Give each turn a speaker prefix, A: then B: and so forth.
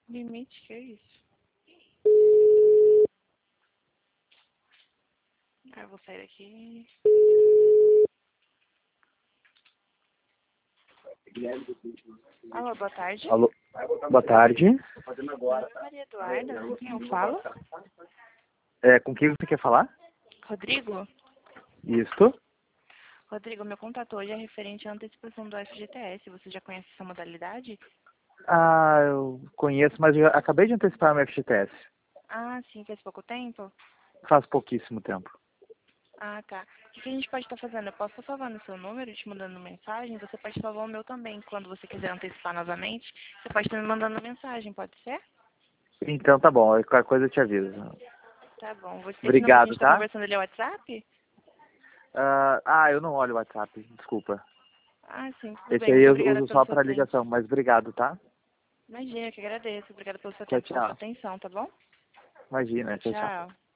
A: Limite, que é isso? Ah, eu vou sair daqui. Alô, boa tarde.
B: Alô, boa tarde.
A: Meu nome é Maria Eduarda, com quem eu falo?
B: Com quem você quer falar?
A: Rodrigo?
B: Isto.
A: Rodrigo, meu contato hoje é referente à antecipação do FGTS. Você já conhece essa modalidade?
B: Ah, eu conheço, mas eu acabei de antecipar meu FGTS.
A: Ah, sim, faz pouco tempo?
B: Faz pouquíssimo tempo.
A: Ah, tá. O que a gente pode estar fazendo? Eu posso estar salvando o seu número, te mandando mensagem. Você pode salvar o meu também. Quando você quiser antecipar novamente, você pode estar me mandando mensagem, pode ser?
B: Então tá bom, qualquer coisa eu te aviso.
A: Tá bom. Esse número que a gente
B: Obrigado,
A: está
B: tá?
A: conversando ali é o WhatsApp?
B: Eu não olho o WhatsApp, desculpa.
A: Ah, sim, tudo
B: Esse
A: bem.
B: aí
A: Muito
B: eu
A: obrigada
B: uso
A: pelo
B: só
A: seu
B: para
A: tempo.
B: ligação, mas obrigado, tá?
A: Imagina, eu que agradeço. Obrigada pelo seu
B: Tchau,
A: tempo, pela sua
B: tchau.
A: atenção, tá bom?
B: Imagina, tchau, tchau.
A: Tchau.